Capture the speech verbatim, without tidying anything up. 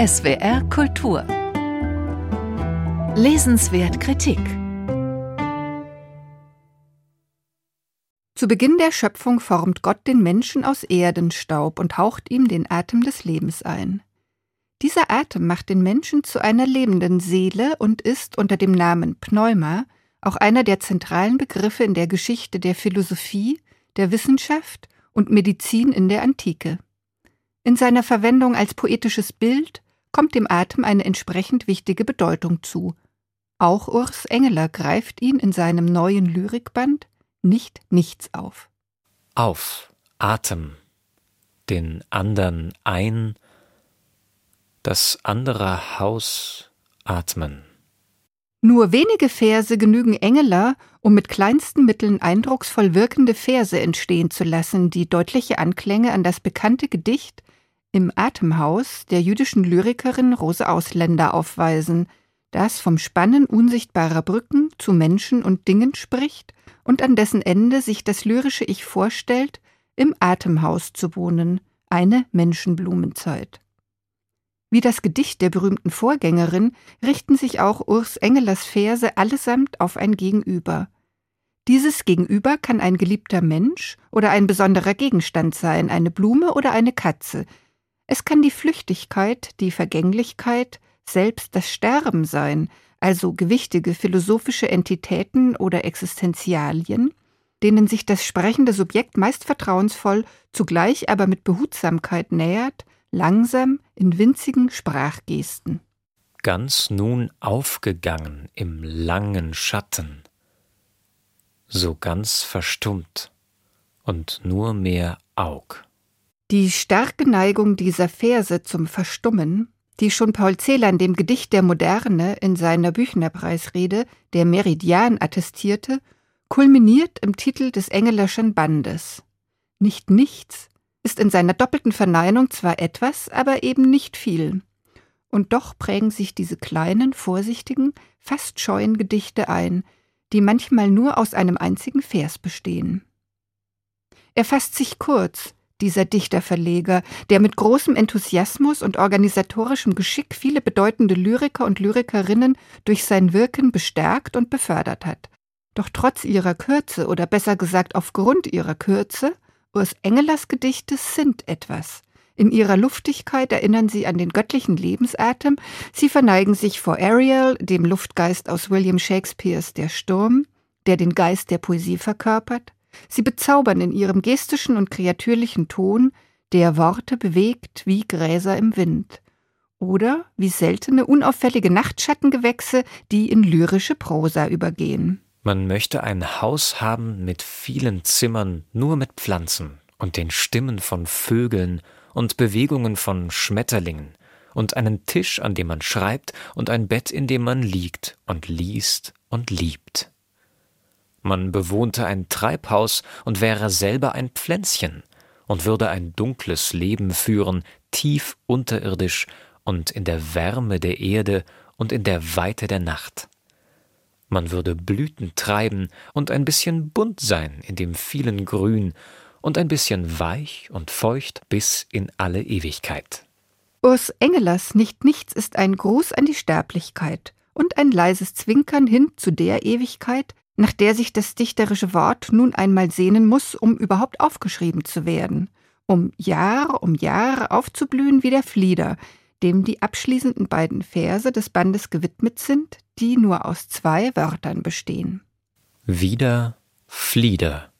S W R Kultur. Lesenswert Kritik. Zu Beginn der Schöpfung formt Gott den Menschen aus Erdenstaub und haucht ihm den Atem des Lebens ein. Dieser Atem macht den Menschen zu einer lebenden Seele und ist unter dem Namen Pneuma auch einer der zentralen Begriffe in der Geschichte der Philosophie, der Wissenschaft und Medizin in der Antike. In seiner Verwendung als poetisches Bild kommt dem Atem eine entsprechend wichtige Bedeutung zu. Auch Urs Engeler greift ihn in seinem neuen Lyrikband Nicht Nichts auf. Auf, Atem, den andern ein, das andere Haus atmen. Nur wenige Verse genügen Engeler, um mit kleinsten Mitteln eindrucksvoll wirkende Verse entstehen zu lassen, die deutliche Anklänge an das bekannte Gedicht Im Atemhaus der jüdischen Lyrikerin Rose Ausländer aufweisen, das vom Spannen unsichtbarer Brücken zu Menschen und Dingen spricht und an dessen Ende sich das lyrische Ich vorstellt, im Atemhaus zu wohnen, eine Menschenblumenzeit. Wie das Gedicht der berühmten Vorgängerin richten sich auch Urs Engelers Verse allesamt auf ein Gegenüber. Dieses Gegenüber kann ein geliebter Mensch oder ein besonderer Gegenstand sein, eine Blume oder eine Katze. Es kann die Flüchtigkeit, die Vergänglichkeit, selbst das Sterben sein, also gewichtige philosophische Entitäten oder Existenzialien, denen sich das sprechende Subjekt meist vertrauensvoll, zugleich aber mit Behutsamkeit nähert, langsam in winzigen Sprachgesten. Ganz nun aufgegangen im langen Schatten, so ganz verstummt und nur mehr Aug. Die starke Neigung dieser Verse zum Verstummen, die schon Paul Celan dem Gedicht der Moderne in seiner Büchnerpreisrede Der Meridian attestierte, kulminiert im Titel des Engelerschen Bandes. Nicht nichts ist in seiner doppelten Verneinung zwar etwas, aber eben nicht viel. Und doch prägen sich diese kleinen, vorsichtigen, fast scheuen Gedichte ein, die manchmal nur aus einem einzigen Vers bestehen. Er fasst sich kurz, dieser Dichterverleger, der mit großem Enthusiasmus und organisatorischem Geschick viele bedeutende Lyriker und Lyrikerinnen durch sein Wirken bestärkt und befördert hat. Doch trotz ihrer Kürze, oder besser gesagt aufgrund ihrer Kürze, Urs Engelers Gedichte sind etwas. In ihrer Luftigkeit erinnern sie an den göttlichen Lebensatem, sie verneigen sich vor Ariel, dem Luftgeist aus William Shakespeares Der Sturm, der den Geist der Poesie verkörpert. Sie bezaubern in ihrem gestischen und kreatürlichen Ton, der Worte bewegt wie Gräser im Wind. Oder wie seltene, unauffällige Nachtschattengewächse, die in lyrische Prosa übergehen. Man möchte ein Haus haben mit vielen Zimmern, nur mit Pflanzen und den Stimmen von Vögeln und Bewegungen von Schmetterlingen und einen Tisch, an dem man schreibt und ein Bett, in dem man liegt und liest und liebt. Man bewohnte ein Treibhaus und wäre selber ein Pflänzchen und würde ein dunkles Leben führen, tief unterirdisch und in der Wärme der Erde und in der Weite der Nacht. Man würde Blüten treiben und ein bisschen bunt sein in dem vielen Grün und ein bisschen weich und feucht bis in alle Ewigkeit. Urs Engelers Nicht Nichts ist ein Gruß an die Sterblichkeit und ein leises Zwinkern hin zu der Ewigkeit, nach der sich das dichterische Wort nun einmal sehnen muss, um überhaupt aufgeschrieben zu werden, um Jahr um Jahr aufzublühen wie der Flieder, dem die abschließenden beiden Verse des Bandes gewidmet sind, die nur aus zwei Wörtern bestehen. Wieder Flieder.